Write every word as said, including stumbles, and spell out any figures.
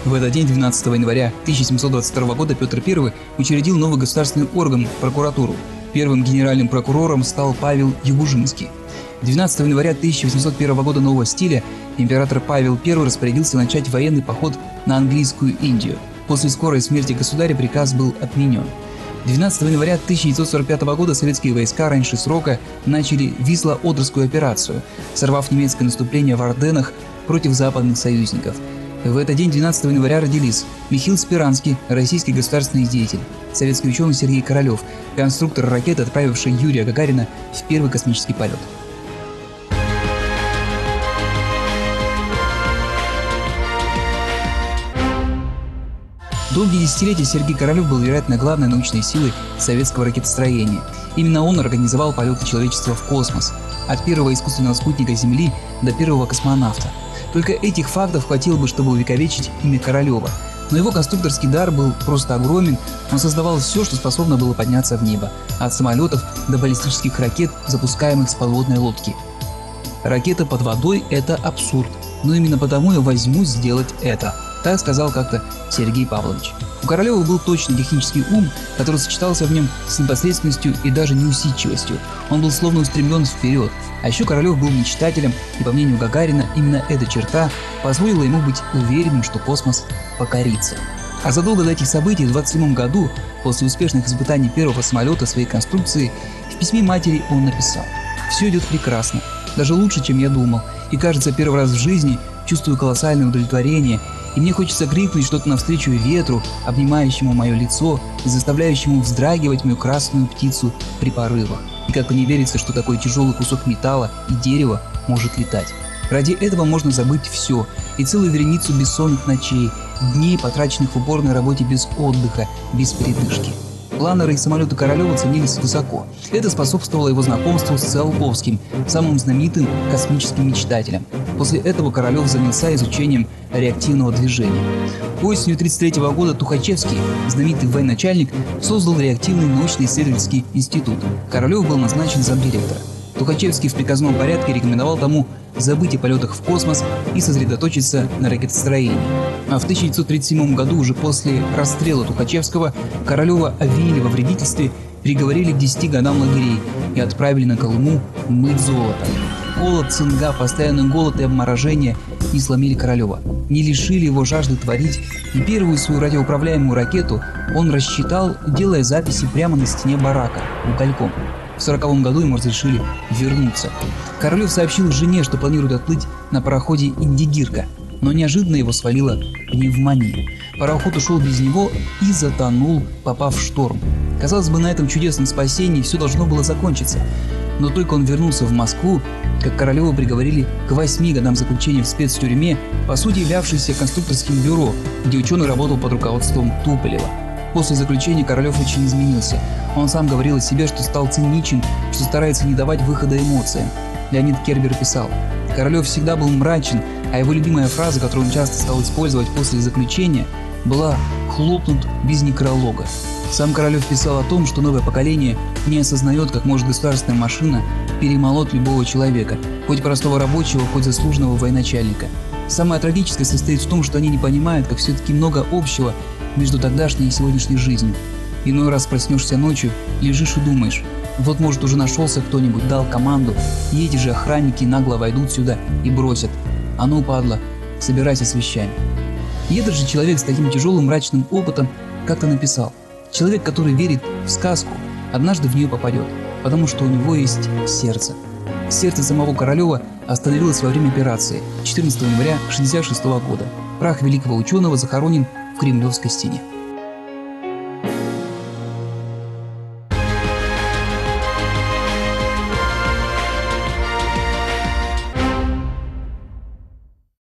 В этот день, двенадцатого января тысяча семьсот двадцать второго года, Петр Первый учредил новый государственный орган – прокуратуру. Первым генеральным прокурором стал Павел Ягужинский. двенадцатого января тысяча восемьсот первого года нового стиля император Павел Первый распорядился начать военный поход на английскую Индию. После скорой смерти государя приказ был отменен. двенадцатого января тысяча девятьсот сорок пятого года советские войска раньше срока начали Висло-Одрскую операцию, сорвав немецкое наступление в Арденнах против западных союзников. В этот день, двенадцатого января, родились Михаил Спиранский, российский государственный деятель, советский ученый Сергей Королев, конструктор ракеты, отправивший Юрия Гагарина в первый космический полет. Долгие десятилетия Сергей Королев был, вероятно, главной научной силой советского ракетостроения. Именно он организовал полеты человечества в космос, от первого искусственного спутника Земли до первого космонавта. Только этих фактов хватило бы, чтобы увековечить имя Королева. Но его конструкторский дар был просто огромен, он создавал все, что способно было подняться в небо, от самолетов до баллистических ракет, запускаемых с подводной лодки. Ракета под водой – это абсурд, но именно потому я возьмусь сделать это. Так сказал как-то Сергей Павлович. У Королева был точный технический ум, который сочетался в нем с непосредственностью и даже неусидчивостью. Он был словно устремлен вперед. А еще Королев был мечтателем, и по мнению Гагарина, именно эта черта позволила ему быть уверенным, что космос покорится. А задолго до этих событий, в двадцать седьмом году, после успешных испытаний первого самолета своей конструкции, в письме матери он написал: «Все идет прекрасно, даже лучше, чем я думал, и кажется, первый раз в жизни чувствую колоссальное удовлетворение, и мне хочется крикнуть что-то навстречу ветру, обнимающему мое лицо и заставляющему вздрагивать мою красную птицу при порывах. И как-то не верится, что такой тяжелый кусок металла и дерева может летать. Ради этого можно забыть все, и целую вереницу бессонных ночей, дней, потраченных в упорной работе без отдыха, без передышки». Планеры и самолеты Королева ценились высоко. Это способствовало его знакомству с Циолковским, самым знаменитым космическим мечтателем. После этого Королев занялся изучением реактивного движения. Осенью тысяча девятьсот тридцать третьего года Тухачевский, знаменитый военачальник, создал реактивный научно-исследовательский институт. Королев был назначен замдиректора. Тухачевский в приказном порядке рекомендовал тому забыть о полетах в космос и сосредоточиться на ракетостроении. А в тысяча девятьсот тридцать седьмом году, уже после расстрела Тухачевского, Королева обвинили во вредительстве, приговорили к десяти годам лагерей и отправили на Колыму мыть золото. Холод, цинга, постоянный голод и обморожение не сломили Королева, не лишили его жажды творить, и первую свою радиоуправляемую ракету он рассчитал, делая записи прямо на стене барака угольком. В сороковом году ему разрешили вернуться. Королев сообщил жене, что планирует отплыть на пароходе «Индигирка», но неожиданно его свалила пневмония. Пароход ушел без него и затонул, попав в шторм. Казалось бы, на этом чудесном спасении все должно было закончиться. Но только он вернулся в Москву, как Королева приговорили к восьми годам заключения в спецтюрьме, по сути являвшейся конструкторским бюро, где ученый работал под руководством Туполева. После заключения Королев очень изменился. Он сам говорил о себе, что стал циничен, что старается не давать выхода эмоциям. Леонид Кербер писал: «Королев всегда был мрачен, а его любимая фраза, которую он часто стал использовать после заключения, была «хлопнут без некролога». Сам Королев писал о том, что новое поколение не осознает, как может государственная машина перемолоть любого человека, хоть простого рабочего, хоть заслуженного военачальника. Самое трагическое состоит в том, что они не понимают, как все-таки много общего между тогдашней и сегодняшней жизнью. Иной раз проснешься ночью, лежишь и думаешь: вот, может, уже нашелся кто-нибудь, дал команду, и эти же охранники нагло войдут сюда и бросят: а ну, падла, собирайся с вещами. И этот же человек с таким тяжелым мрачным опытом как-то написал: человек, который верит в сказку, однажды в нее попадет, потому что у него есть сердце. Сердце самого Королева остановилось во время операции четырнадцатого января тысяча девятьсот шестьдесят шестого года. Прах великого ученого захоронен в Кремлевской стене.